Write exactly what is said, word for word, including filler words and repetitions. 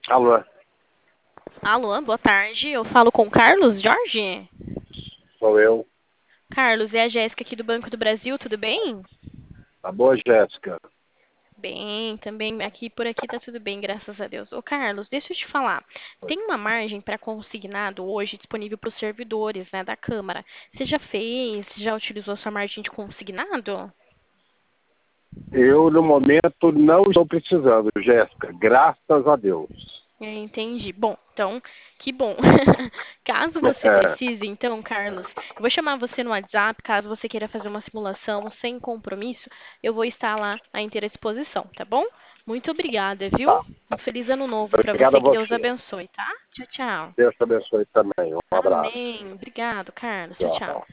Alô, Alô, boa tarde. Eu falo com o Carlos Jorge? sou eu. Carlos, é a Jéssica aqui do Banco do Brasil, tudo bem? Tá boa, Jéssica? Bem, também aqui por aqui tá tudo bem, graças a Deus. Ô, Carlos, deixa eu te falar. Tem uma margem para consignado hoje disponível para os servidores, né, da Câmara. Você já fez? Já utilizou sua margem de consignado? Eu, no momento, não estou precisando, Jéssica. Graças a Deus. Eu entendi. Bom, então, que bom. Caso você É, precise, então, Carlos, eu vou chamar você no WhatsApp, caso você queira fazer uma simulação sem compromisso, eu vou estar lá à inteira disposição, tá bom? Muito obrigada, viu? tá. Um feliz ano novo para Obrigado a você, que Deus você. abençoe, tá? Tchau, tchau. Deus te abençoe também. Um abraço. Amém. Obrigado, Carlos. Tchau, tchau. Tchau.